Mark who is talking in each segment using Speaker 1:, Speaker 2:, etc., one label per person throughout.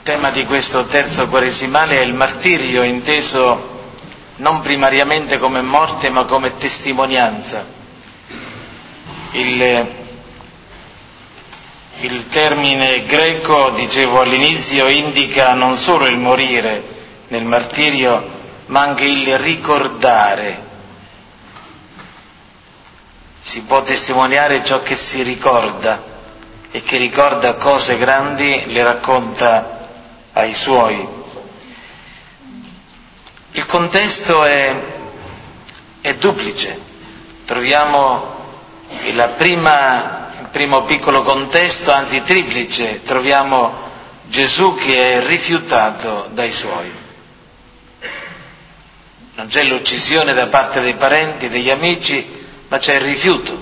Speaker 1: tema di questo terzo quaresimale è il martirio, inteso non primariamente come morte ma come testimonianza. Il termine greco, dicevo all'inizio, indica non solo il morire nel martirio ma anche il ricordare. Si può testimoniare ciò che si ricorda, e che ricorda cose grandi le racconta ai suoi. Il contesto è duplice. Troviamo il primo piccolo contesto, anzi triplice. Troviamo Gesù che è rifiutato dai suoi. Non c'è l'uccisione da parte dei parenti, degli amici, ma c'è il rifiuto.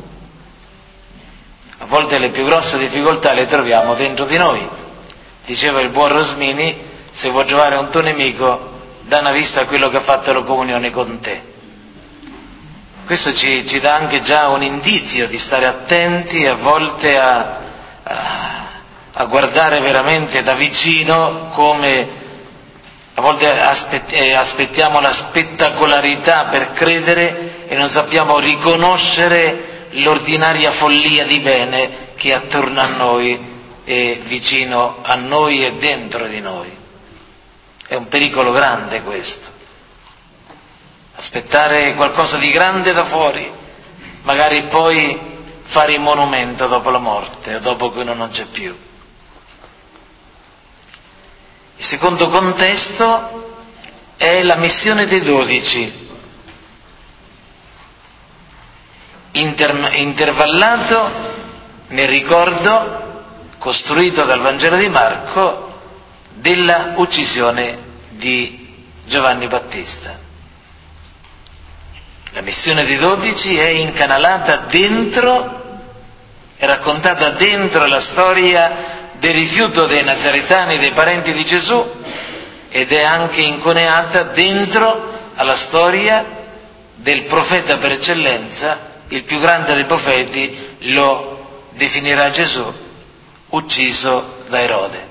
Speaker 1: A volte le più grosse difficoltà le troviamo dentro di noi. Diceva il buon Rosmini: se vuoi trovare un tuo nemico, dà una vista a quello che ha fatto la comunione con te. Questo ci dà anche già un indizio di stare attenti a volte a guardare veramente da vicino, come a volte aspettiamo la spettacolarità per credere e non sappiamo riconoscere l'ordinaria follia di bene che è attorno a noi e vicino a noi e dentro di noi. È un pericolo grande questo. Aspettare qualcosa di grande da fuori, magari poi fare il monumento dopo la morte o dopo che uno non c'è più. Il secondo contesto è la missione dei 12, intervallato nel ricordo costruito dal Vangelo di Marco della uccisione di Giovanni Battista. La missione dei 12 è incanalata dentro, è raccontata dentro la storia del rifiuto dei nazaretani, dei parenti di Gesù, ed è anche inconeata dentro alla storia del profeta per eccellenza, il più grande dei profeti, lo definirà Gesù, ucciso da Erode.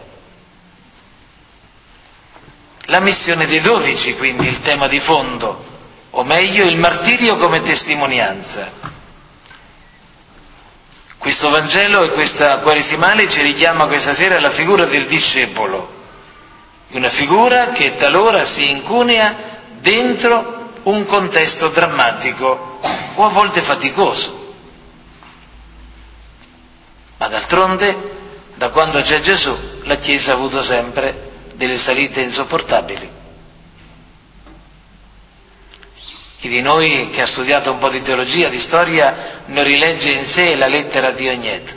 Speaker 1: La missione dei 12, quindi, il tema di fondo, o meglio il martirio come testimonianza. Questo Vangelo e questa quaresimale ci richiama questa sera alla figura del discepolo, una figura che talora si incunea dentro un contesto drammatico o a volte faticoso. Ma d'altronde, da quando c'è Gesù, la Chiesa ha avuto sempre delle salite insopportabili. Chi di noi che ha studiato un po' di teologia, di storia, non rilegge in sé la lettera di Ogneto.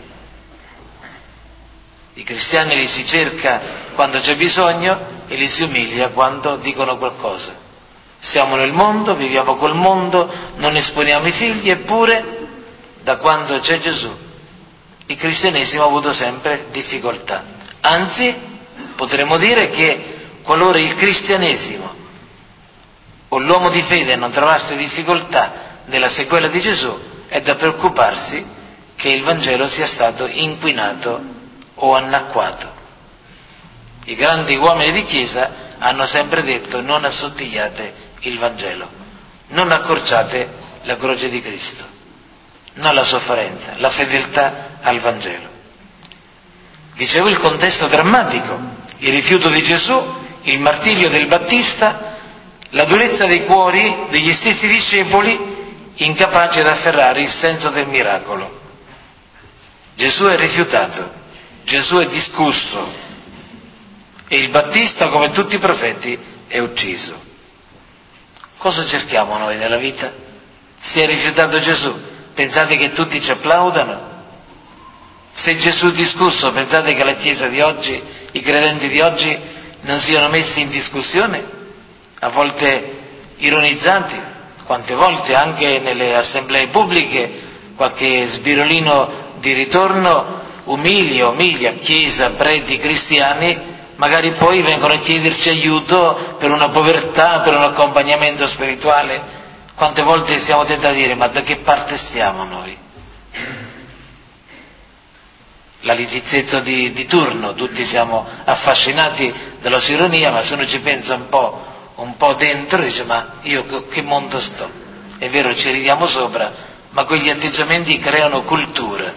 Speaker 1: I cristiani li si cerca quando c'è bisogno e li si umilia quando dicono qualcosa. Siamo nel mondo, viviamo col mondo, non esponiamo i figli, eppure da quando c'è Gesù il cristianesimo ha avuto sempre difficoltà. Anzi, potremmo dire che qualora il cristianesimo o l'uomo di fede non trovasse difficoltà nella sequela di Gesù, è da preoccuparsi che il Vangelo sia stato inquinato o annacquato. I grandi uomini di Chiesa hanno sempre detto: non assottigliate il Vangelo, non accorciate la croce di Cristo, non la sofferenza, la fedeltà al Vangelo. Dicevo, il contesto drammatico, il rifiuto di Gesù, il martirio del Battista, la durezza dei cuori degli stessi discepoli incapaci ad afferrare il senso del miracolo. Gesù è rifiutato, Gesù è discusso e il Battista, come tutti i profeti, è ucciso. Cosa cerchiamo noi nella vita? Si è rifiutato Gesù, pensate che tutti ci applaudano? Se Gesù è discusso, pensate che la Chiesa di oggi, i credenti di oggi, non siano messi in discussione? A volte ironizzati, quante volte anche nelle assemblee pubbliche qualche sbirolino di ritorno umilia Chiesa, preti, cristiani, magari poi vengono a chiederci aiuto per una povertà, per un accompagnamento spirituale. Quante volte siamo tentati a dire: ma da che parte stiamo noi? la litizzetto di turno, tutti siamo affascinati dalla sua ironia, ma se uno ci pensa un po' dentro dice: ma io che mondo sto? È vero, ci ridiamo sopra, ma quegli atteggiamenti creano cultura.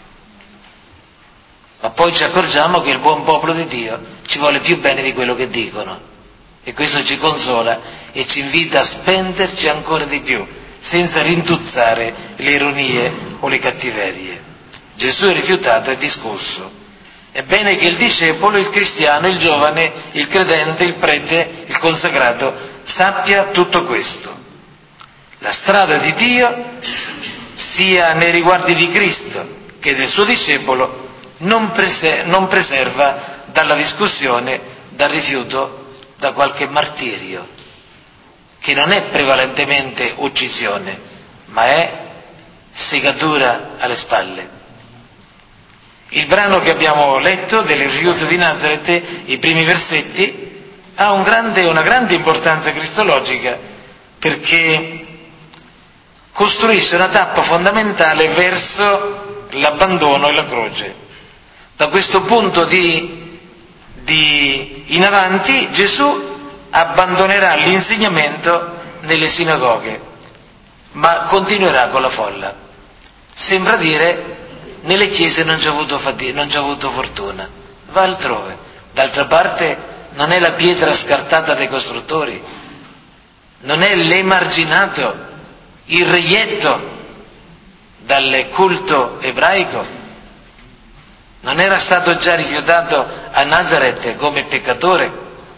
Speaker 1: Ma poi ci accorgiamo che il buon popolo di Dio ci vuole più bene di quello che dicono, e questo ci consola e ci invita a spenderci ancora di più, senza rintuzzare le ironie o le cattiverie. Gesù è rifiutato e discusso. È bene che il discepolo, il cristiano, il giovane, il credente, il prete, il consacrato sappia tutto questo. La strada di Dio, sia nei riguardi di Cristo che del suo discepolo, non preserva dalla discussione, dal rifiuto, da qualche martirio, che non è prevalentemente uccisione, ma è segatura alle spalle. Il brano che abbiamo letto del rifiuto di Nazareth, i primi versetti, ha una grande importanza cristologica, perché costruisce una tappa fondamentale verso l'abbandono e la croce. Da questo punto in avanti Gesù abbandonerà l'insegnamento nelle sinagoghe, ma continuerà con la folla. Sembra dire: nelle chiese non c'è avuto fortuna, va altrove. D'altra parte non è la pietra scartata dai costruttori, non è l'emarginato, il reietto dal culto ebraico. Non era stato già rifiutato a Nazareth come peccatore?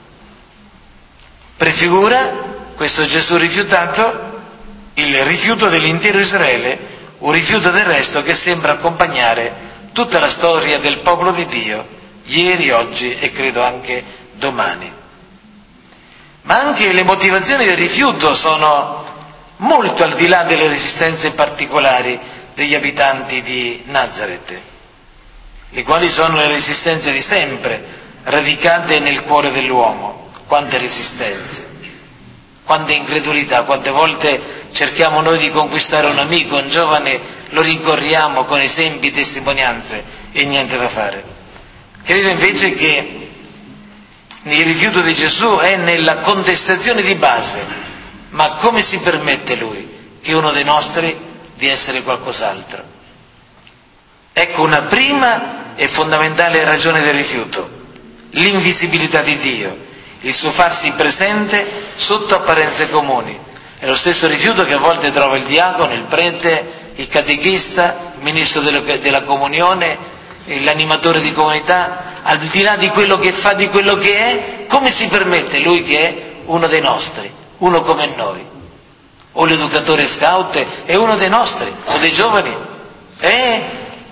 Speaker 1: Prefigura questo Gesù rifiutato il rifiuto dell'intero Israele, un rifiuto del resto che sembra accompagnare tutta la storia del popolo di Dio, ieri, oggi e credo anche domani. Ma anche le motivazioni del rifiuto sono molto al di là delle resistenze particolari degli abitanti di Nazareth, le quali sono le resistenze di sempre, radicate nel cuore dell'uomo. Quante resistenze, quante incredulità, quante volte cerchiamo noi di conquistare un amico, un giovane, lo rincorriamo con esempi, testimonianze e niente da fare. Credo invece che il rifiuto di Gesù è nella contestazione di base: ma come si permette lui, che è uno dei nostri, di essere qualcos'altro? Ecco una prima e fondamentale ragione del rifiuto: l'invisibilità di Dio, il suo farsi presente sotto apparenze comuni. È lo stesso rifiuto che a volte trova il diacono, il prete, il catechista, il ministro della comunione, l'animatore di comunità. Al di là di quello che fa, di quello che è, come si permette lui, che è uno dei nostri, uno come noi? O l'educatore scout è uno dei nostri, o dei giovani. È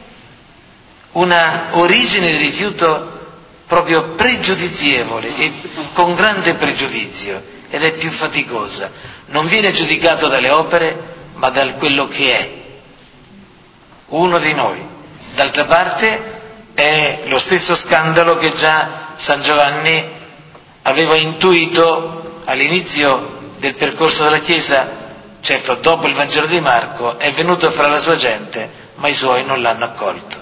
Speaker 1: una origine di rifiuto proprio pregiudizievole e con grande pregiudizio, ed è più faticosa. Non viene giudicato dalle opere, ma da quello che è, uno di noi. D'altra parte è lo stesso scandalo che già San Giovanni aveva intuito all'inizio del percorso della Chiesa. Certo, dopo il Vangelo di Marco è venuto fra la sua gente, ma i suoi non l'hanno accolto.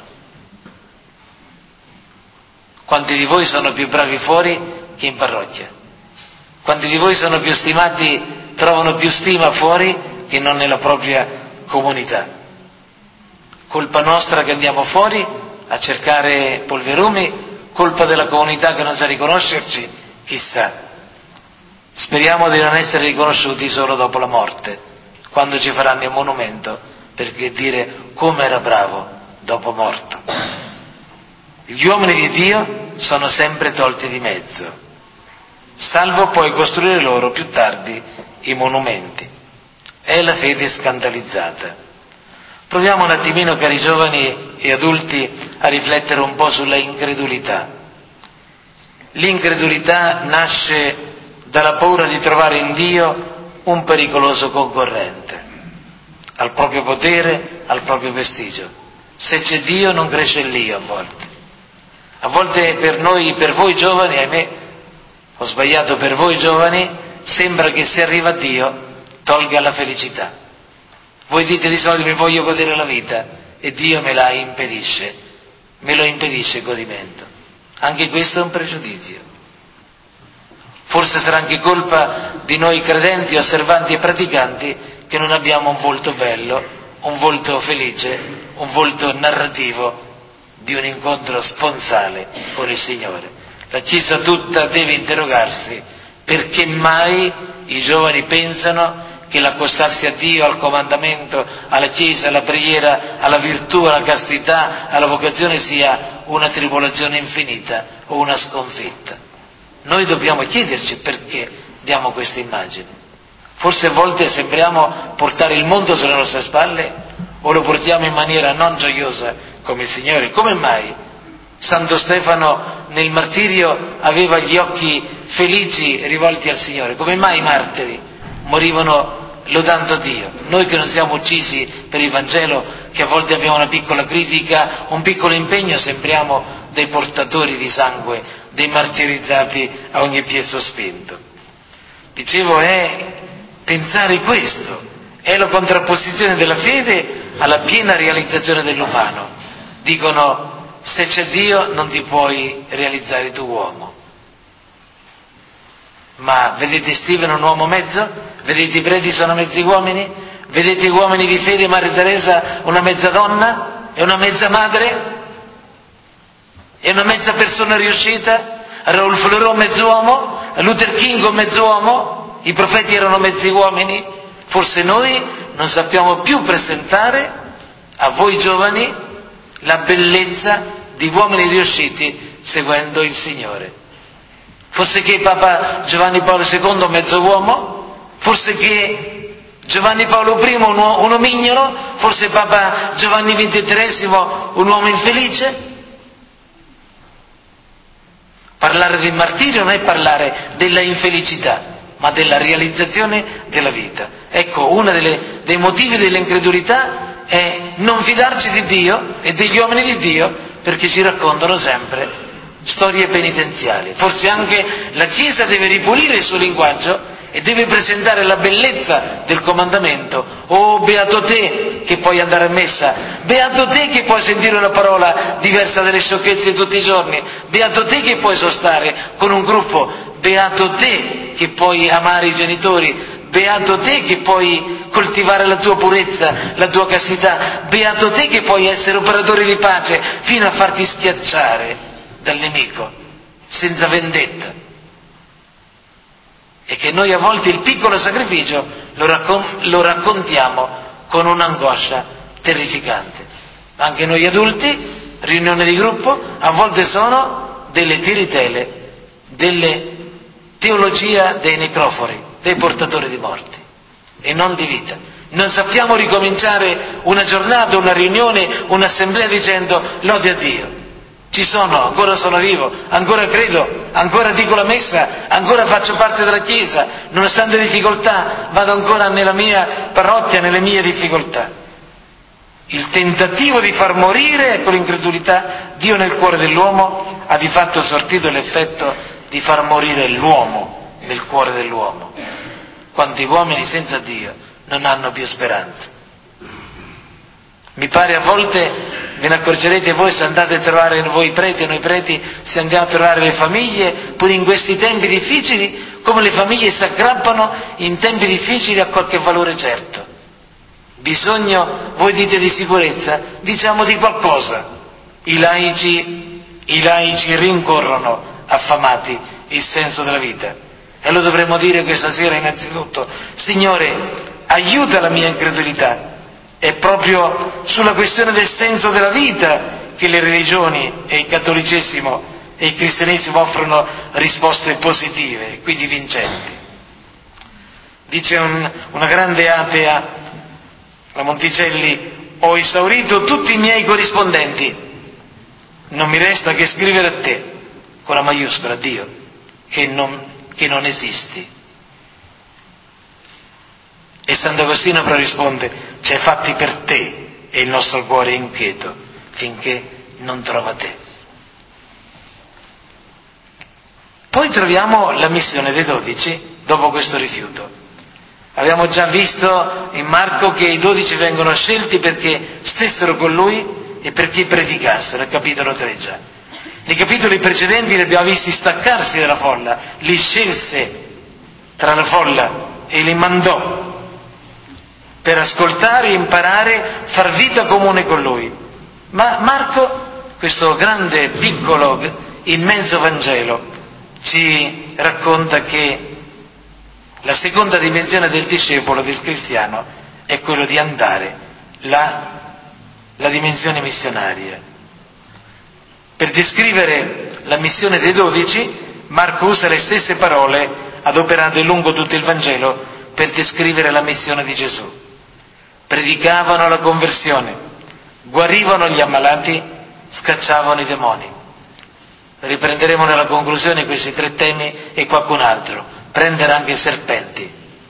Speaker 1: Quanti di voi sono più bravi fuori che in parrocchia? Quanti di voi sono più stimati, trovano più stima fuori che non nella propria comunità? Colpa nostra che andiamo fuori a cercare polverumi? Colpa della comunità che non sa riconoscerci? Chissà. Speriamo di non essere riconosciuti solo dopo la morte, quando ci faranno il monumento, perché dire come era bravo dopo morto. Gli uomini di Dio sono sempre tolti di mezzo, salvo poi costruire loro più tardi i monumenti. È la fede scandalizzata. Proviamo un attimino, cari giovani e adulti, a riflettere un po' sulla incredulità. L'incredulità nasce dalla paura di trovare in Dio un pericoloso concorrente, al proprio potere, al proprio prestigio. Se c'è Dio non cresce l'io a volte. A volte per noi, per voi giovani, ahimè, ho sbagliato, per voi giovani, sembra che se arriva Dio tolga la felicità. Voi dite di solito: mi voglio godere la vita, e Dio me la impedisce, me lo impedisce il godimento. Anche questo è un pregiudizio. Forse sarà anche colpa di noi credenti, osservanti e praticanti che non abbiamo un volto bello, un volto felice, un volto narrativo di un incontro sponsale con il Signore. La Chiesa tutta deve interrogarsi perché mai i giovani pensano che l'accostarsi a Dio, al comandamento, alla Chiesa, alla preghiera, alla virtù, alla castità, alla vocazione sia una tribolazione infinita o una sconfitta. Noi dobbiamo chiederci perché diamo questa immagine. Forse a volte sembriamo portare il mondo sulle nostre spalle o lo portiamo in maniera non gioiosa come il Signore. Come mai Santo Stefano nel martirio aveva gli occhi felici rivolti al Signore? Come mai i martiri morivano lodando Dio? Noi che non siamo uccisi per il Vangelo, che a volte abbiamo una piccola critica, un piccolo impegno, sembriamo dei portatori di sangue, dei martirizzati a ogni piè sospinto. Dicevo, è pensare questo, è la contrapposizione della fede alla piena realizzazione dell'umano. Dicono, se c'è Dio non ti puoi realizzare tu uomo. Ma vedete Stephen un uomo mezzo? Vedete i preti sono mezzi uomini? Vedete gli uomini di fede, Maria Teresa una mezza donna? È una mezza madre? È una mezza persona riuscita? Rolf Leroy mezz'uomo? Luther King un mezz'uomo? I profeti erano mezzi uomini? Forse noi non sappiamo più presentare a voi giovani la bellezza di uomini riusciti seguendo il Signore. Forse che Papa Giovanni Paolo II un mezzo uomo? Forse che Giovanni Paolo I un omignolo? Forse Papa Giovanni XXIII un uomo infelice? Parlare del martirio non è parlare della infelicità, ma della realizzazione della vita. Ecco, uno dei motivi dell'incredulità è non fidarci di Dio e degli uomini di Dio, perché ci raccontano sempre storie penitenziali. Forse anche la Chiesa deve ripulire il suo linguaggio e deve presentare la bellezza del comandamento. Oh, beato te che puoi andare a messa, beato te che puoi sentire una parola diversa dalle sciocchezze di tutti i giorni, beato te che puoi sostare con un gruppo, beato te che puoi amare i genitori, beato te che puoi coltivare la tua purezza, la tua castità, beato te che puoi essere operatore di pace fino a farti schiacciare dal nemico, senza vendetta. E che noi a volte il piccolo sacrificio lo raccontiamo con un'angoscia terrificante. Anche noi adulti, riunioni di gruppo, a volte sono delle tiritele, delle teologia dei necrofori, dei portatori di morti, e non di vita. Non sappiamo ricominciare una giornata, una riunione, un'assemblea dicendo lode a Dio. Ci sono, ancora sono vivo, ancora credo, ancora dico la messa, ancora faccio parte della Chiesa, nonostante le difficoltà, vado ancora nella mia parrocchia, nelle mie difficoltà. Il tentativo di far morire con l'incredulità Dio nel cuore dell'uomo ha di fatto sortito l'effetto di far morire l'uomo nel cuore dell'uomo. Quanti uomini senza Dio non hanno più speranza. Mi pare a volte, ve ne accorgerete voi se andate a trovare voi preti e noi preti, se andiamo a trovare le famiglie, pure in questi tempi difficili, come le famiglie si aggrappano in tempi difficili a qualche valore certo. Bisogno, voi dite di sicurezza, diciamo di qualcosa. I laici rincorrono affamati il senso della vita. E lo dovremmo dire questa sera innanzitutto: Signore, aiuta la mia incredulità. È proprio sulla questione del senso della vita che le religioni e il cattolicesimo e il cristianesimo offrono risposte positive, quindi vincenti. Dice una grande atea, la Monticelli: ho esaurito tutti i miei corrispondenti, non mi resta che scrivere a te, con la maiuscola, Dio, che non esisti. E Sant'Agostino però risponde: c'è fatti per te e il nostro cuore è inquieto finché non trova te. Poi troviamo la missione dei 12 dopo questo rifiuto. Abbiamo già visto in Marco che i 12 vengono scelti perché stessero con lui e perché predicassero, nel capitolo 3 già. Nei capitoli precedenti li abbiamo visti staccarsi dalla folla, li scelse tra la folla e li mandò per ascoltare, imparare, far vita comune con lui. Ma Marco, questo grande, piccolo, immenso Vangelo, ci racconta che la seconda dimensione del discepolo, del cristiano, è quello di andare, la dimensione missionaria. Per descrivere la missione dei 12, Marco usa le stesse parole adoperate lungo tutto il Vangelo per descrivere la missione di Gesù. Predicavano la conversione, guarivano gli ammalati, scacciavano i demoni. Riprenderemo nella conclusione questi 3 temi e qualcun altro. Prendere anche i serpenti.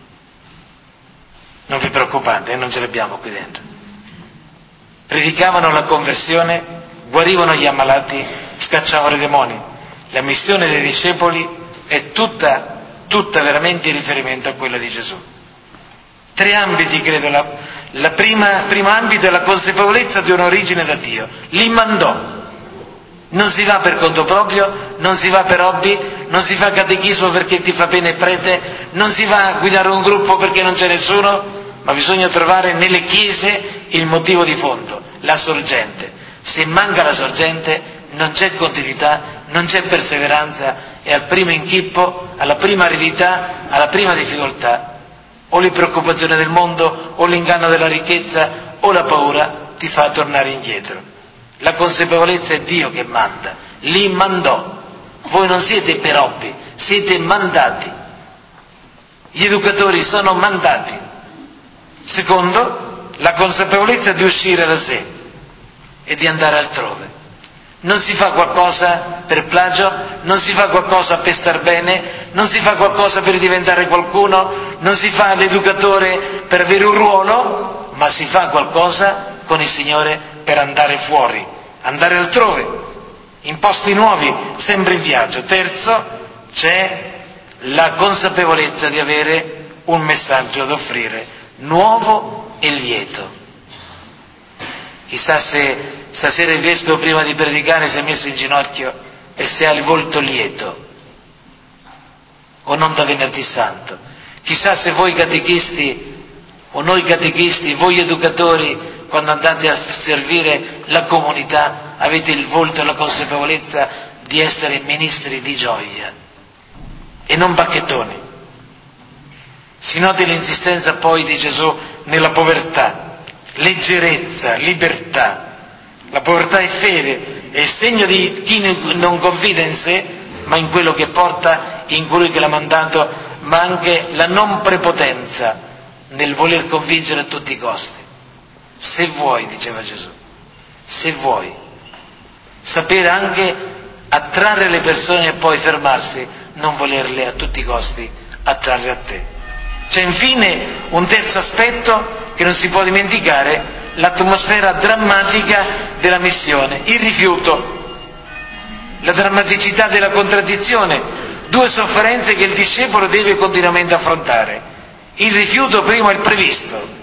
Speaker 1: Non vi preoccupate, non ce li abbiamo qui dentro. Predicavano la conversione, guarivano gli ammalati, scacciavano i demoni. La missione dei discepoli è tutta veramente in riferimento a quella di Gesù. 3 ambiti, credo. La primo ambito è la consapevolezza di un'origine da Dio. Li mandò. Non si va per conto proprio, non si va per hobby, non si fa catechismo perché ti fa bene il prete, non si va a guidare un gruppo perché non c'è nessuno, ma bisogna trovare nelle chiese il motivo di fondo, la sorgente. Se manca la sorgente non c'è continuità, non c'è perseveranza e al primo inchippo, alla prima aridità, alla prima difficoltà, o le preoccupazioni del mondo, o l'inganno della ricchezza, o la paura ti fa tornare indietro. La consapevolezza è Dio che manda, li mandò. Voi non siete per hobby, siete mandati. Gli educatori sono mandati. Secondo, la consapevolezza di uscire da sé e di andare altrove. Non si fa qualcosa per plagio, non si fa qualcosa per star bene, non si fa qualcosa per diventare qualcuno, non si fa l'educatore per avere un ruolo, ma si fa qualcosa con il Signore per andare fuori, andare altrove, in posti nuovi, sempre in viaggio. Terzo, c'è la consapevolezza di avere un messaggio da offrire, nuovo e lieto. Chissà se stasera il vescovo prima di predicare si è messo in ginocchio e se ha il volto lieto, o non da venerdì santo. Chissà se voi catechisti, o noi catechisti, voi educatori, quando andate a servire la comunità, avete il volto e la consapevolezza di essere ministri di gioia e non bacchettoni. Si noti l'insistenza poi di Gesù nella povertà, leggerezza, libertà. La povertà è fede, è il segno di chi non confida in sé, ma in quello che porta, in colui che l'ha mandato, ma anche la non prepotenza nel voler convincere a tutti i costi. Se vuoi, diceva Gesù, se vuoi, sapere anche attrarre le persone e poi fermarsi, non volerle a tutti i costi attrarre a te. C'è infine un terzo aspetto che non si può dimenticare, l'atmosfera drammatica della missione, il rifiuto, la drammaticità della contraddizione, 2 sofferenze che il discepolo deve continuamente affrontare. Il rifiuto prima è il previsto.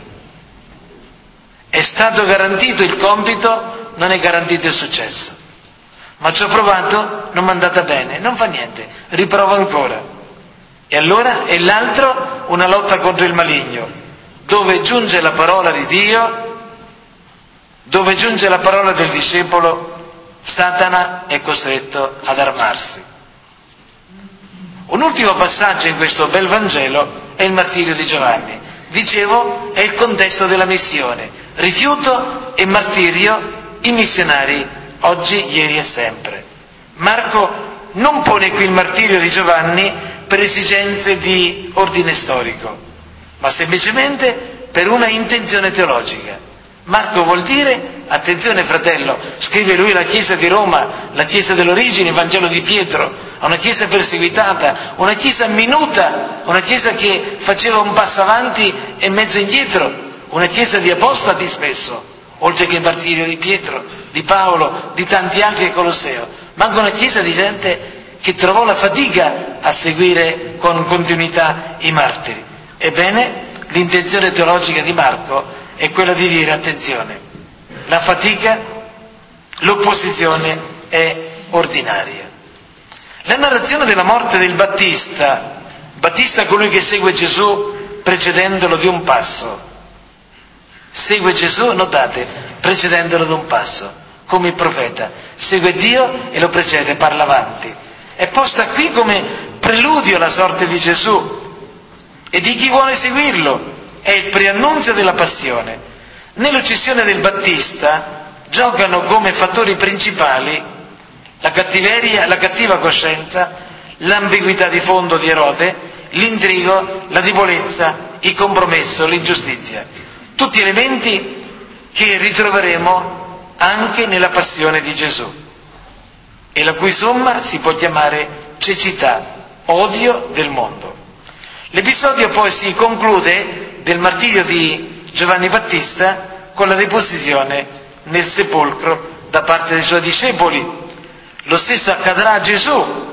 Speaker 1: È stato garantito il compito, non è garantito il successo. Ma ci ho provato, non mi è andata bene, non fa niente, riprovo ancora. E allora è l'altro, una lotta contro il maligno, dove giunge la parola di Dio, dove giunge la parola del discepolo, Satana è costretto ad armarsi. Un ultimo passaggio in questo bel Vangelo è il martirio di Giovanni. Dicevo, è il contesto della missione. Rifiuto e martirio, i missionari, oggi, ieri e sempre. Marco non pone qui il martirio di Giovanni per esigenze di ordine storico, ma semplicemente per una intenzione teologica. Marco vuol dire, attenzione fratello, scrive lui alla Chiesa di Roma, la Chiesa dell'origine, il Vangelo di Pietro, a una Chiesa perseguitata, una Chiesa minuta, una Chiesa che faceva un passo avanti e mezzo indietro, una Chiesa di apostati spesso, oltre che il martirio di Pietro, di Paolo, di tanti altri a Colosseo, ma anche una Chiesa di gente che trovò la fatica a seguire con continuità i martiri. Ebbene, l'intenzione teologica di Marco è quella di dire, attenzione, la fatica l'opposizione è ordinaria. La narrazione della morte del Battista colui che segue Gesù precedendolo di un passo, segue Gesù, notate, precedendolo di un passo, come il profeta, segue Dio e lo precede, parla avanti. È posta qui come preludio alla sorte di Gesù e di chi vuole seguirlo, è il preannunzio della passione. Nell'uccisione del Battista giocano come fattori principali la cattiveria, la cattiva coscienza, l'ambiguità di fondo di Erode, l'intrigo, la debolezza, il compromesso, l'ingiustizia. Tutti elementi che ritroveremo anche nella passione di Gesù e la cui somma si può chiamare cecità, odio del mondo. L'episodio poi si conclude del martirio di Giovanni Battista con la deposizione nel sepolcro da parte dei suoi discepoli. Lo stesso accadrà a Gesù.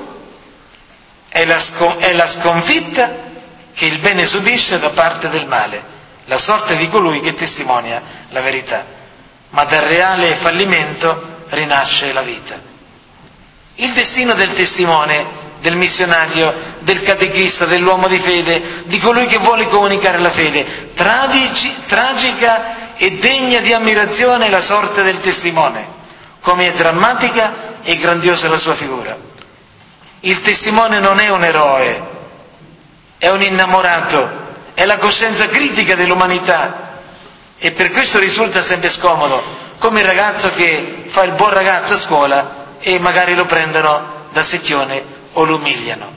Speaker 1: È la sconfitta che il bene subisce da parte del male, la sorte di colui che testimonia la verità. Ma dal reale fallimento rinasce la vita. Il destino del testimone, del missionario, del catechista, dell'uomo di fede, di colui che vuole comunicare la fede, tragica e degna di ammirazione la sorte del testimone, come è drammatica e grandiosa la sua figura. Il testimone non è un eroe, è un innamorato, è la coscienza critica dell'umanità e per questo risulta sempre scomodo, come il ragazzo che fa il buon ragazzo a scuola e magari lo prendono da secchione o lo umiliano.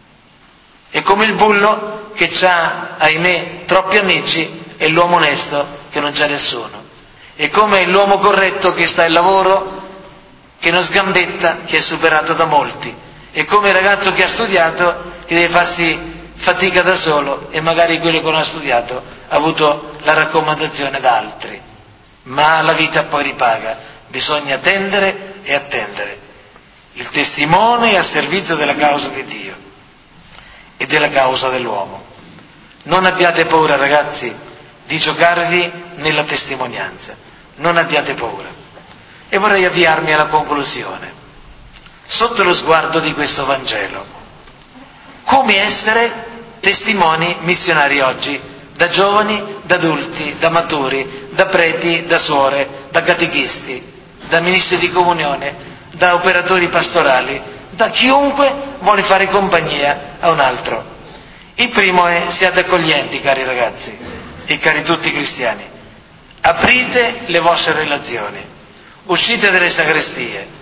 Speaker 1: È come il bullo che ha, ahimè, troppi amici e l'uomo onesto che non c'ha nessuno. È come l'uomo corretto che sta al lavoro, che non sgambetta, che è superato da molti. È come il ragazzo che ha studiato, che deve farsi fatica da solo e magari quello che non ha studiato ha avuto la raccomandazione da altri. Ma la vita poi ripaga, bisogna tendere e attendere. Il testimone è a servizio della causa di Dio e della causa dell'uomo. Non abbiate paura, ragazzi, di giocarvi nella testimonianza. Non abbiate paura. E vorrei avviarmi alla conclusione. Sotto lo sguardo di questo Vangelo, come essere testimoni missionari oggi, da giovani, da adulti, da maturi, da preti, da suore, da catechisti, da ministri di comunione, da operatori pastorali, da chiunque vuole fare compagnia a un altro. Il primo è: siate accoglienti, cari ragazzi e cari tutti i cristiani, aprite le vostre relazioni, uscite dalle sagrestie,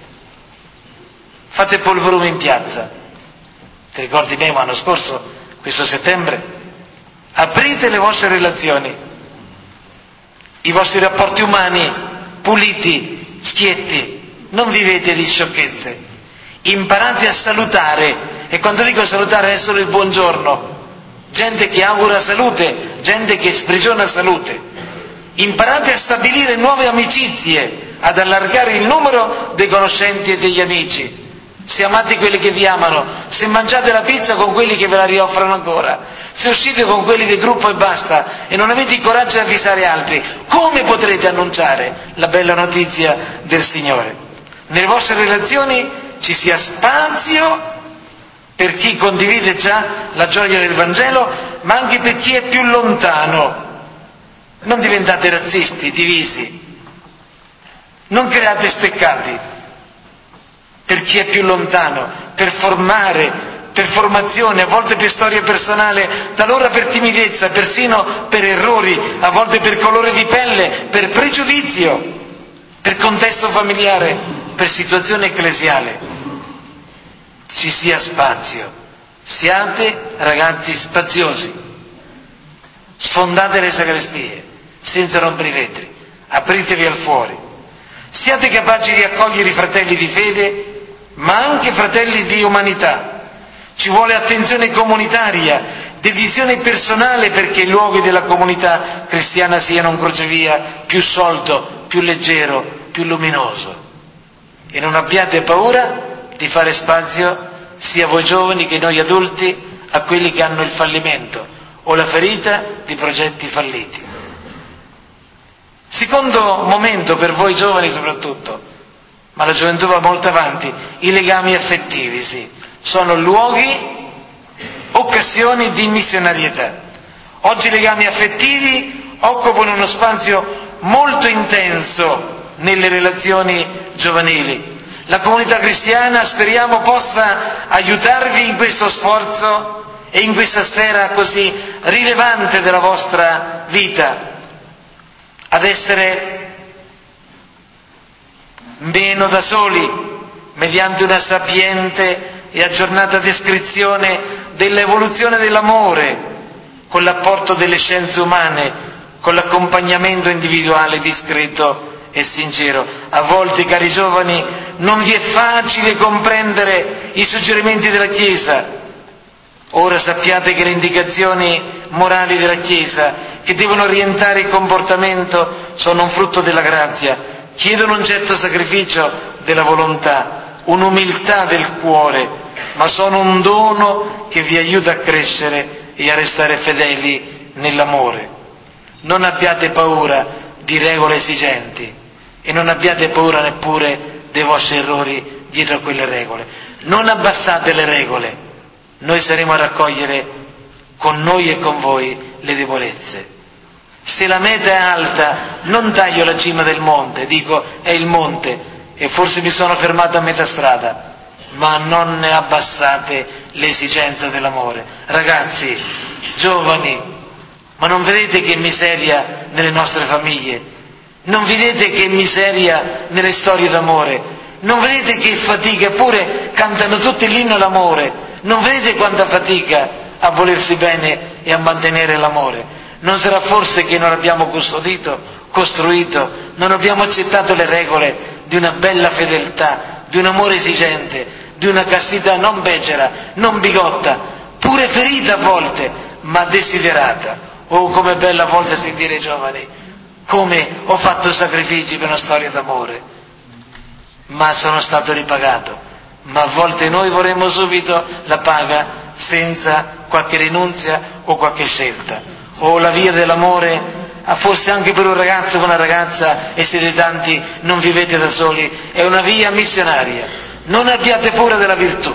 Speaker 1: fate polverume in piazza. Ti ricordi me l'anno scorso, questo settembre? Aprite le vostre relazioni, i vostri rapporti umani puliti, schietti, non vivete di sciocchezze, imparate a salutare, e quando dico salutare è solo il buongiorno, gente che augura salute, gente che sprigiona salute, imparate a stabilire nuove amicizie, ad allargare il numero dei conoscenti e degli amici. Se amate quelli che vi amano, se mangiate la pizza con quelli che ve la rioffrono ancora, se uscite con quelli del gruppo e basta e non avete il coraggio di avvisare altri, come potrete annunciare la bella notizia del Signore? Nelle vostre relazioni ci sia spazio per chi condivide già la gioia del Vangelo, ma anche per chi è più lontano. Non diventate razzisti, divisi, non create steccati per chi è più lontano, per formare, per formazione, a volte per storia personale, talora per timidezza, persino per errori, a volte per colore di pelle, per pregiudizio, per contesto familiare, per situazione ecclesiale. Ci sia spazio, siate ragazzi spaziosi, sfondate le sagrestie senza rompere i vetri, apritevi al fuori, siate capaci di accogliere i fratelli di fede ma anche fratelli di umanità. Ci vuole attenzione comunitaria, dedizione personale perché i luoghi della comunità cristiana siano un crocevia più soldo, più leggero, più luminoso. E non abbiate paura di fare spazio sia voi giovani che noi adulti a quelli che hanno il fallimento o la ferita di progetti falliti. Secondo momento per voi giovani soprattutto, ma la gioventù va molto avanti. I legami affettivi, sì, sono luoghi, occasioni di missionarietà. Oggi i legami affettivi occupano uno spazio molto intenso nelle relazioni giovanili. La comunità cristiana speriamo possa aiutarvi in questo sforzo e in questa sfera così rilevante della vostra vita, ad essere meno da soli, mediante una sapiente e aggiornata descrizione dell'evoluzione dell'amore, con l'apporto delle scienze umane, con l'accompagnamento individuale discreto e sincero. A volte, cari giovani, non vi è facile comprendere i suggerimenti della Chiesa. Ora sappiate che le indicazioni morali della Chiesa, che devono orientare il comportamento, sono un frutto della grazia, chiedono un certo sacrificio della volontà, un'umiltà del cuore, ma sono un dono che vi aiuta a crescere e a restare fedeli nell'amore. Non abbiate paura di regole esigenti e non abbiate paura neppure dei vostri errori dietro a quelle regole. Non abbassate le regole, noi saremo a raccogliere con noi e con voi le debolezze. Se la meta è alta, non taglio la cima del monte, dico è il monte e forse mi sono fermato a metà strada, ma non ne abbassate l'esigenza dell'amore. Ragazzi, giovani, ma non vedete che miseria nelle nostre famiglie? Non vedete che miseria nelle storie d'amore? Non vedete che fatica? Eppure cantano tutti l'inno all'amore. Non vedete quanta fatica a volersi bene e a mantenere l'amore? Non sarà forse che non abbiamo custodito, costruito, non abbiamo accettato le regole di una bella fedeltà, di un amore esigente, di una castità non becera, non bigotta, pure ferita a volte, ma desiderata. Oh, com'è bella a volte sentire i giovani, come ho fatto sacrifici per una storia d'amore, ma sono stato ripagato. Ma a volte noi vorremmo subito la paga senza qualche rinunzia o qualche scelta. O la via dell'amore, forse anche per un ragazzo o una ragazza, e siete tanti, non vivete da soli, è una via missionaria. Non abbiate paura della virtù,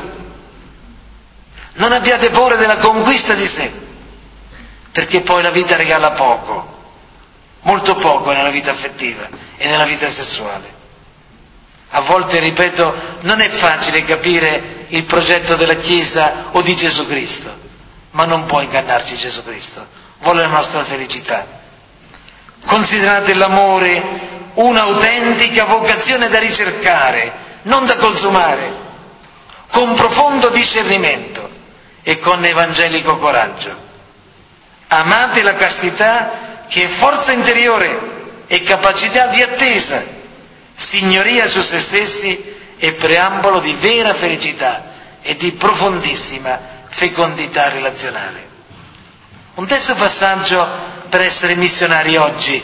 Speaker 1: non abbiate paura della conquista di sé, perché poi la vita regala poco, molto poco nella vita affettiva e nella vita sessuale. A volte, ripeto, non è facile capire il progetto della Chiesa o di Gesù Cristo, ma non può ingannarci Gesù Cristo, vuole la nostra felicità. Considerate l'amore un'autentica vocazione da ricercare, non da consumare, con profondo discernimento e con evangelico coraggio. Amate la castità, che è forza interiore e capacità di attesa, signoria su se stessi e preambolo di vera felicità e di profondissima fecondità relazionale. Un terzo passaggio per essere missionari oggi: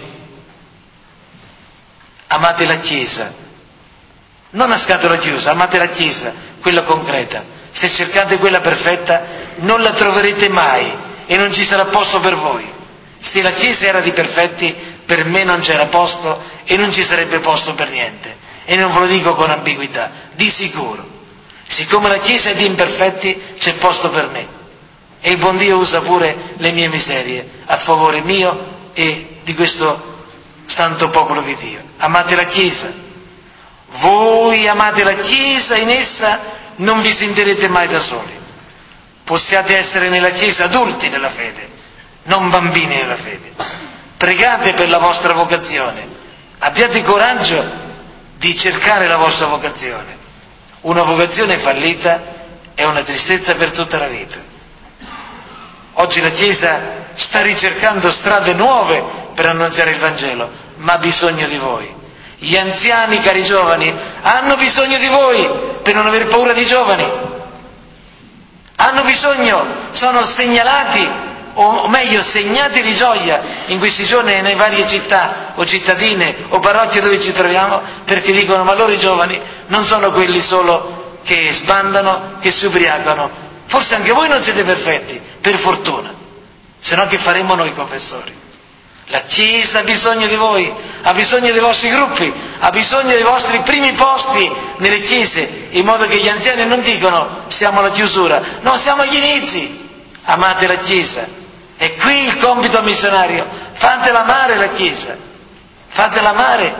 Speaker 1: amate la Chiesa, non a scatola chiusa, amate la Chiesa, quella concreta. Se cercate quella perfetta non la troverete mai e non ci sarà posto per voi. Se la Chiesa era di perfetti, per me non c'era posto e non ci sarebbe posto per niente, e non ve lo dico con ambiguità, di sicuro. Siccome la Chiesa è di imperfetti, c'è posto per me, e il buon Dio usa pure le mie miserie a favore mio e di questo santo popolo di Dio. Amate la Chiesa, voi amate la Chiesa, in essa non vi sentirete mai da soli. Possiate essere nella Chiesa adulti nella fede, non bambini nella fede. Pregate per la vostra vocazione, abbiate coraggio di cercare la vostra vocazione. Una vocazione fallita è una tristezza per tutta la vita. Oggi la Chiesa sta ricercando strade nuove per annunziare il Vangelo, ma ha bisogno di voi. Gli anziani, cari giovani, hanno bisogno di voi per non aver paura di giovani. Hanno bisogno, sono segnalati, o meglio segnati di gioia in questi giorni nelle varie città o cittadine o parrocchie dove ci troviamo, perché dicono: ma loro i giovani non sono quelli solo che sbandano, che si ubriacano, forse anche voi non siete perfetti, per fortuna, se no che faremo noi confessori? La Chiesa ha bisogno di voi, ha bisogno dei vostri gruppi, ha bisogno dei vostri primi posti nelle chiese, in modo che gli anziani non dicano siamo alla chiusura, no, siamo agli inizi. Amate la Chiesa. È qui il compito missionario. Fatela amare la Chiesa. Fatela amare.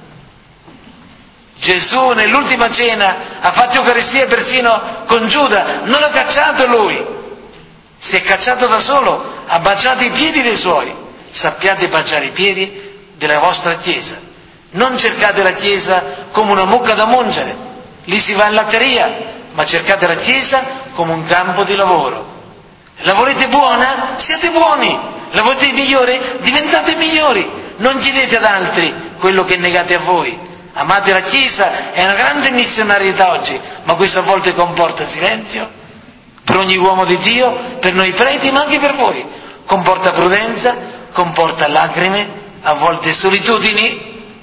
Speaker 1: Gesù nell'ultima cena ha fatto Eucaristia persino con Giuda, non l'ha cacciato lui. Si è cacciato da solo, ha baciato i piedi dei suoi. Sappiate baciare i piedi della vostra Chiesa. Non cercate la Chiesa come una mucca da mungere, lì si va in latteria, ma cercate la Chiesa come un campo di lavoro. La volete buona? Siate buoni. La volete migliore? Diventate migliori. Non chiedete ad altri quello che negate a voi. Amate la Chiesa, è una grande missionarietà oggi, ma questo a volte comporta silenzio per ogni uomo di Dio, per noi preti, ma anche per voi. Comporta prudenza, comporta lacrime, a volte solitudini,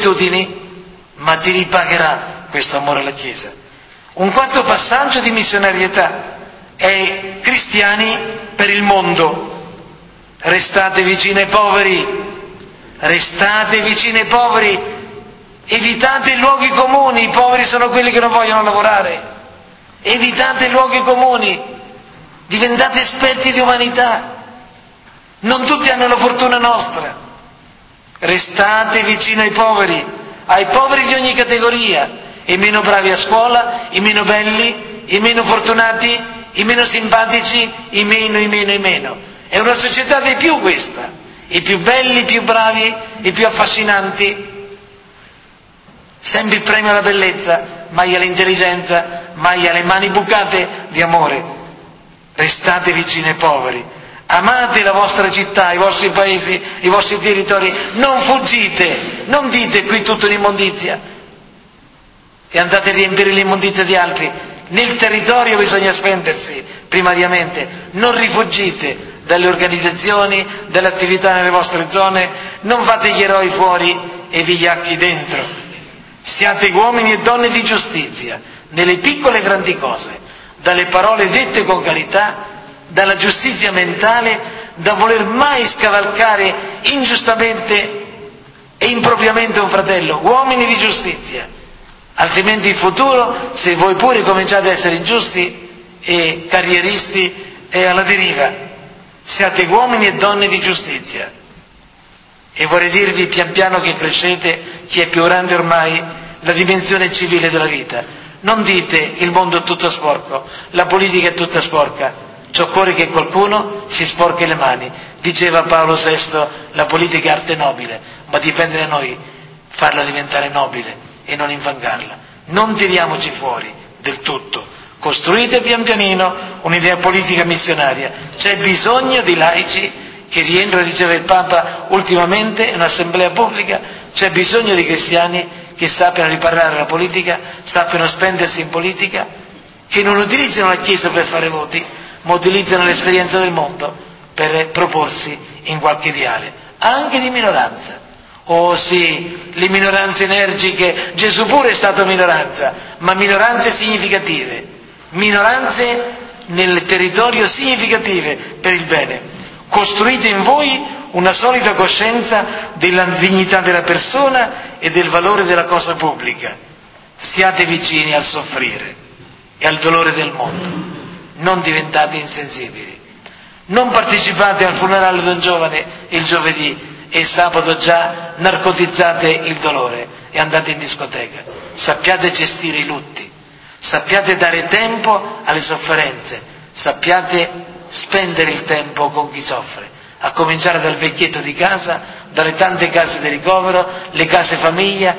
Speaker 1: ma ti ripagherà questo amore alla Chiesa. Un quarto passaggio di missionarietà è cristiani per il mondo. Restate vicini ai poveri, restate vicini ai poveri, evitate i luoghi comuni, i poveri sono quelli che non vogliono lavorare, evitate i luoghi comuni, diventate esperti di umanità, non tutti hanno la fortuna nostra, restate vicino ai poveri di ogni categoria, i meno bravi a scuola, i meno belli, i meno fortunati, i meno simpatici, i meno. È una società dei più questa, i più belli, i più bravi, i più affascinanti, sempre il premio alla bellezza, mai all'intelligenza, mai alle mani bucate di amore. Restate vicini ai poveri, amate la vostra città, i vostri paesi, i vostri territori, non fuggite, non dite qui tutto un'immondizia e andate a riempire l'immondizia di altri. Nel territorio bisogna spendersi primariamente, non rifugite dalle organizzazioni, dalle attività nelle vostre zone, non fate gli eroi fuori e vigliacchi dentro. Siate uomini e donne di giustizia, nelle piccole e grandi cose, dalle parole dette con carità, dalla giustizia mentale, da voler mai scavalcare ingiustamente e impropriamente un fratello, uomini di giustizia, altrimenti in futuro, se voi pure cominciate a essere ingiusti e carrieristi, è alla deriva. Siate uomini e donne di giustizia. E vorrei dirvi pian piano che crescete, chi è più grande ormai, la dimensione civile della vita. Non dite il mondo è tutto sporco, la politica è tutta sporca, ci occorre che qualcuno si sporchi le mani. Diceva Paolo VI, la politica è arte nobile, ma dipende da noi farla diventare nobile e non infangarla. Non tiriamoci fuori del tutto, costruite pian pianino un'idea politica missionaria. C'è bisogno di laici che rientrano, diceva il Papa ultimamente in un'assemblea pubblica, c'è bisogno di cristiani che sappiano riparare la politica, sappiano spendersi in politica, che non utilizzino la Chiesa per fare voti, ma utilizzano l'esperienza del mondo per proporsi in qualche ideale, anche di minoranza. Oh sì, le minoranze energiche, Gesù pure è stato minoranza, ma minoranze significative, minoranze nel territorio significative per il bene. Costruite in voi una solida coscienza della dignità della persona e del valore della cosa pubblica. Siate vicini al soffrire e al dolore del mondo, non diventate insensibili. Non partecipate al funerale di un giovane il giovedì e il sabato già narcotizzate il dolore e andate in discoteca. Sappiate gestire i lutti, sappiate dare tempo alle sofferenze, sappiate spendere il tempo con chi soffre, a cominciare dal vecchietto di casa, dalle tante case di ricovero, le case famiglia.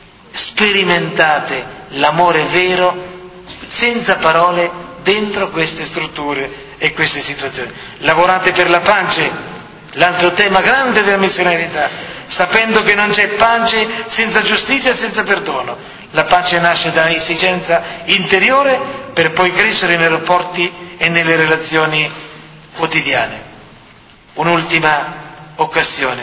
Speaker 1: Sperimentate l'amore vero, senza parole, dentro queste strutture e queste situazioni. Lavorate per la pace, l'altro tema grande della missionarietà, sapendo che non c'è pace senza giustizia e senza perdono. La pace nasce da esigenza interiore per poi crescere nei rapporti e nelle relazioni quotidiane. Un'ultima occasione,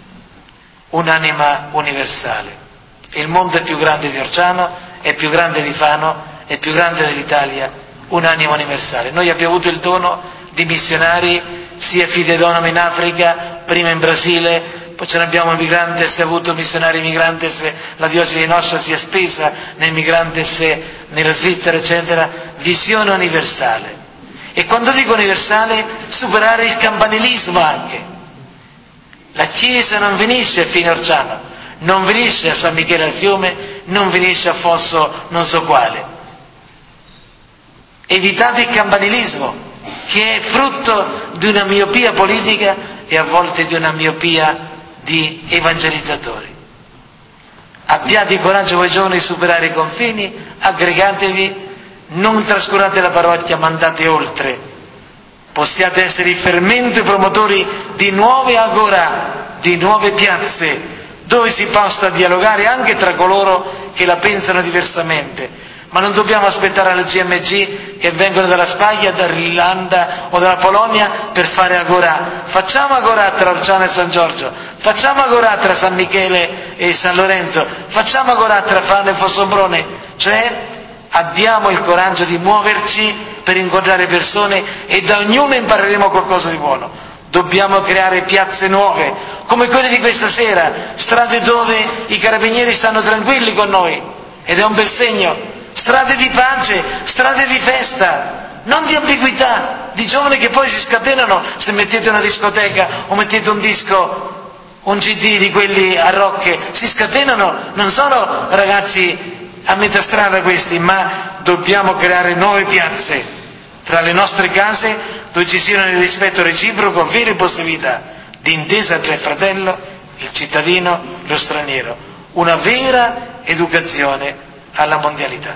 Speaker 1: un'anima universale. Il mondo è più grande di Orciano, è più grande di Fano, è più grande dell'Italia, un'anima universale. Noi abbiamo avuto il dono di missionari sia fidei Donum in Africa, prima in Brasile, poi ce ne abbiamo Migrantes, ha avuto missionari Migrantes, la diocesi nostra si è spesa nel Migrantes nella Svizzera, eccetera. Visione universale. E quando dico universale, superare il campanilismo anche. La Chiesa non finisce a Fine Orciano, non finisce a San Michele al Fiume, non finisce a Fosso non so quale. Evitate il campanilismo, che è frutto di una miopia politica e a volte di una miopia di evangelizzatori. Abbiate il coraggio voi giovani di superare i confini, aggregatevi, non trascurate la parrocchia, ma andate oltre. Possiate essere i fermenti e promotori di nuove agorà, di nuove piazze, dove si possa dialogare anche tra coloro che la pensano diversamente. Ma non dobbiamo aspettare alla GMG che vengono dalla Spagna, dall'Irlanda o dalla Polonia per fare agorà. Facciamo agorà tra Orciano e San Giorgio, facciamo agorà tra San Michele e San Lorenzo, facciamo agorà tra Fano e Fossombrone, cioè abbiamo il coraggio di muoverci per incontrare persone e da ognuno impareremo qualcosa di buono. Dobbiamo creare piazze nuove, come quelle di questa sera, strade dove i carabinieri stanno tranquilli con noi, ed è un bel segno. Strade di pace, strade di festa, non di ambiguità, di giovani che poi si scatenano se mettete una discoteca o mettete un disco, un CD di quelli a rocche, si scatenano, non sono ragazzi a metà strada questi, ma dobbiamo creare nuove piazze tra le nostre case dove ci siano il rispetto reciproco, vere possibilità di intesa tra il fratello, il cittadino, lo straniero, una vera educazione alla mondialità.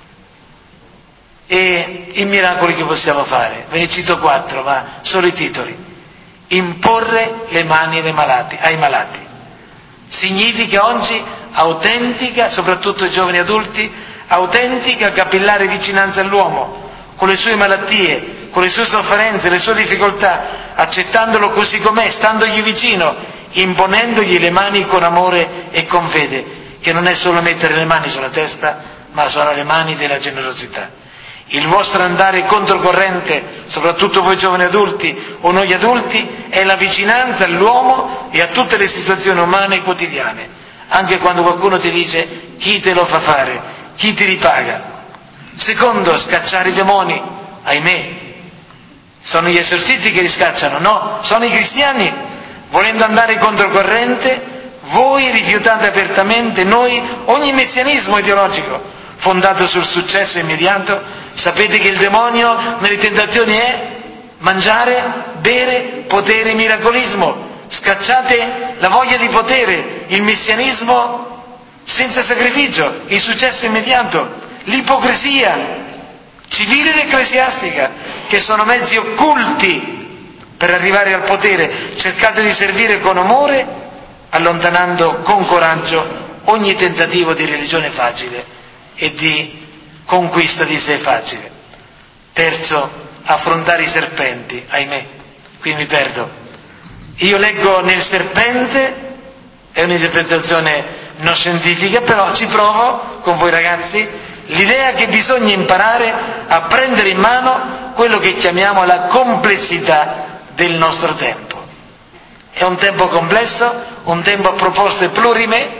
Speaker 1: E i miracoli che possiamo fare, ve ne cito 4, ma solo i titoli. Imporre le mani ai malati. Significa oggi autentica, soprattutto ai giovani adulti, autentica capillare vicinanza all'uomo, con le sue malattie, con le sue sofferenze, le sue difficoltà, accettandolo così com'è, standogli vicino, imponendogli le mani con amore e con fede, che non è solo mettere le mani sulla testa, ma sono le mani della generosità. Il vostro andare controcorrente, soprattutto voi giovani adulti o noi adulti, è la vicinanza all'uomo e a tutte le situazioni umane quotidiane, anche quando qualcuno ti dice chi te lo fa fare, chi ti ripaga. Secondo, scacciare i demoni, ahimè, sono gli esorcisti che li scacciano, no, sono i cristiani. Volendo andare controcorrente, voi rifiutate apertamente, noi, ogni messianismo ideologico fondato sul successo immediato. Sapete che il demonio nelle tentazioni è mangiare, bere, potere, miracolismo. Scacciate la voglia di potere, il messianismo senza sacrificio, il successo immediato, l'ipocrisia civile ed ecclesiastica, che sono mezzi occulti per arrivare al potere. Cercate di servire con amore, allontanando con coraggio ogni tentativo di religione facile e di conquista di sé facile. Terzo, affrontare i serpenti, ahimè, qui mi perdo. Io leggo nel serpente, è un'interpretazione non scientifica, però ci provo con voi ragazzi, l'idea che bisogna imparare a prendere in mano quello che chiamiamo la complessità del nostro tempo. È un tempo complesso, un tempo a proposte plurime,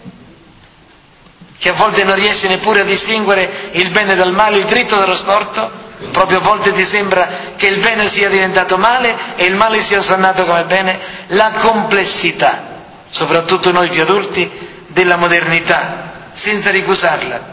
Speaker 1: che a volte non riesce neppure a distinguere il bene dal male, il dritto dallo storto. Proprio a volte ti sembra che il bene sia diventato male e il male sia osannato come bene. La complessità, soprattutto noi più adulti, della modernità, senza ricusarla.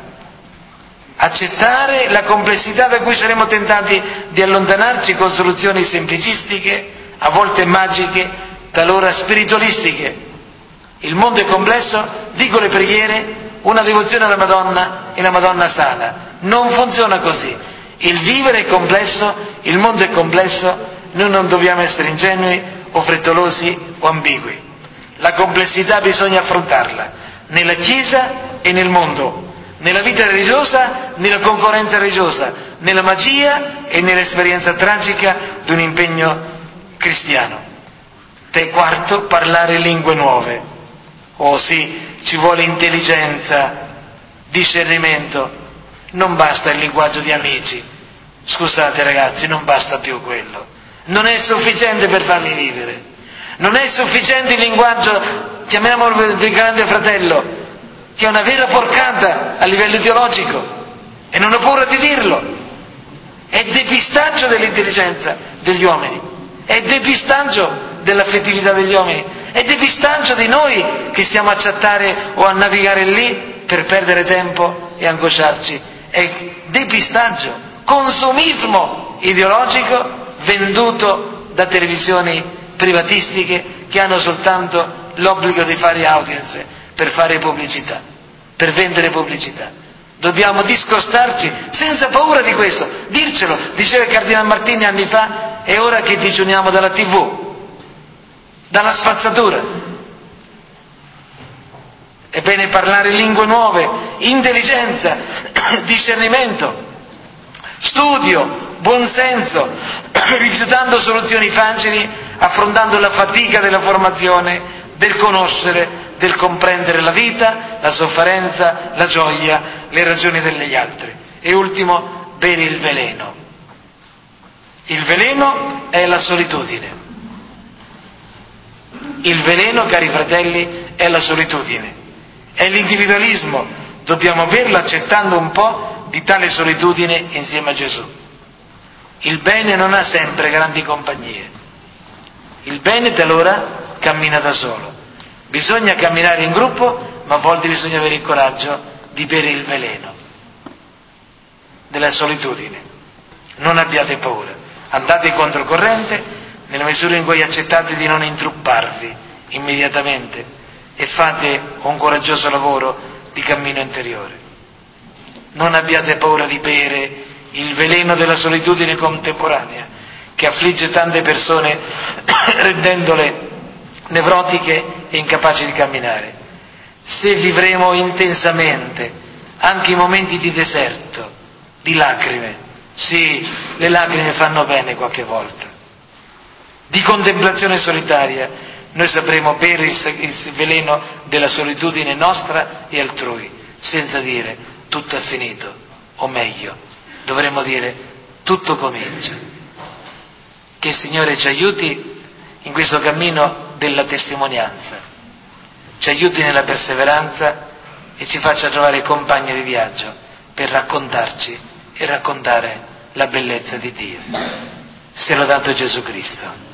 Speaker 1: Accettare la complessità da cui saremo tentati di allontanarci con soluzioni semplicistiche, a volte magiche, talora spiritualistiche. Il mondo è complesso, dico le preghiere, una devozione alla Madonna e la Madonna sana. Non funziona così. Il vivere è complesso, il mondo è complesso, noi non dobbiamo essere ingenui o frettolosi o ambigui. La complessità bisogna affrontarla, nella Chiesa e nel mondo, nella vita religiosa, nella concorrenza religiosa, nella magia e nell'esperienza tragica di un impegno cristiano. Quarto, parlare lingue nuove. Oh sì, ci vuole intelligenza, discernimento, non basta il linguaggio di amici. Scusate ragazzi, non basta più quello. Non è sufficiente per farli vivere. Non è sufficiente il linguaggio, chiamiamolo del grande fratello, che è una vera porcata a livello ideologico, e non ho paura di dirlo. È depistaggio dell'intelligenza degli uomini, è depistaggio dell'affettività degli uomini, è depistaggio di noi che stiamo a chattare o a navigare lì per perdere tempo e angosciarci. È depistaggio, consumismo ideologico venduto da televisioni privatistiche che hanno soltanto l'obbligo di fare audience per fare pubblicità, per vendere pubblicità. Dobbiamo discostarci senza paura di questo, dircelo. Diceva il Cardinal Martini anni fa: è ora che digiuniamo dalla TV, dalla spazzatura. È bene parlare lingue nuove, intelligenza, discernimento, studio, buonsenso, rifiutando soluzioni facili, affrontando la fatica della formazione, del conoscere, del comprendere la vita, la sofferenza, la gioia, le ragioni degli altri. E ultimo, bere il veleno. Il veleno è la solitudine. Il veleno, cari fratelli, è la solitudine, è l'individualismo. Dobbiamo berlo accettando un po' di tale solitudine insieme a Gesù. Il bene non ha sempre grandi compagnie. Il bene talora cammina da solo. Bisogna camminare in gruppo, ma a volte bisogna avere il coraggio di bere il veleno della solitudine. Non abbiate paura, andate controcorrente nella misura in cui accettate di non intrupparvi immediatamente e fate un coraggioso lavoro di cammino interiore. Non abbiate paura di bere il veleno della solitudine contemporanea che affligge tante persone rendendole nevrotiche e incapaci di camminare. Se vivremo intensamente anche i momenti di deserto, di lacrime, sì, le lacrime fanno bene qualche volta, di contemplazione solitaria, noi sapremo bere il veleno della solitudine nostra e altrui, senza dire tutto è finito, o meglio, dovremmo dire tutto comincia. Che il Signore ci aiuti in questo cammino della testimonianza, ci aiuti nella perseveranza e ci faccia trovare compagni di viaggio per raccontarci e raccontare la bellezza di Dio. Sia lodato Gesù Cristo.